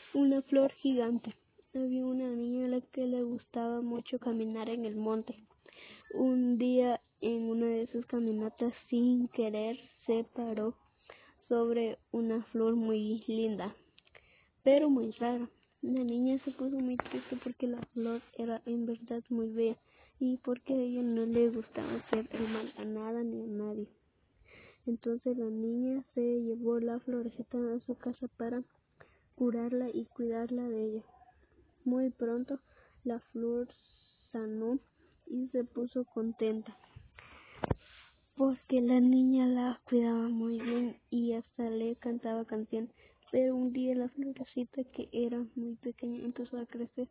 una flor gigante. Había una niña a la que le gustaba mucho caminar en el monte. Un día, en una de sus caminatas, sin querer, se paró sobre una flor muy linda, pero muy rara. La niña se puso muy triste porque la flor era en verdad muy bella y porque a ella no le gustaba hacer el mal a nada ni a nadie. Entonces la niña se llevó la florecita a su casa para curarla y cuidarla de ella. Muy pronto la flor sanó y se puso contenta porque la niña la cuidaba muy bien y hasta le cantaba canciones. Pero un día la florecita, que era muy pequeña, empezó a crecer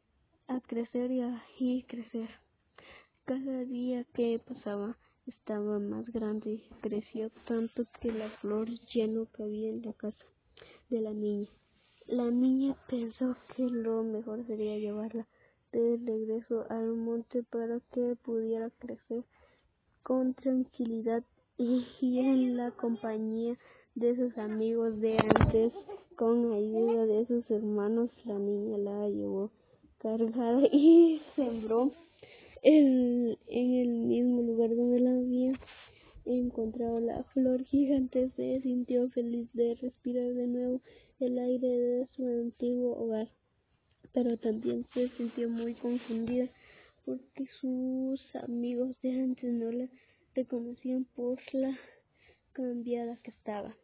y crecer. Cada día que pasaba estaba más grande, creció tanto que la flor ya no cabía en la casa de la niña. La niña pensó que lo mejor sería llevarla de regreso al monte para que pudiera crecer con tranquilidad y en la compañía de sus amigos de antes. Con ayuda de sus hermanos, la niña la llevó cargada y sembró en el mismo lugar donde la había encontrado la flor gigante. Se sintió feliz de respirar de nuevo el aire de su antiguo hogar, pero también se sintió muy confundida porque sus amigos de antes no la reconocían por la cambiada que estaba.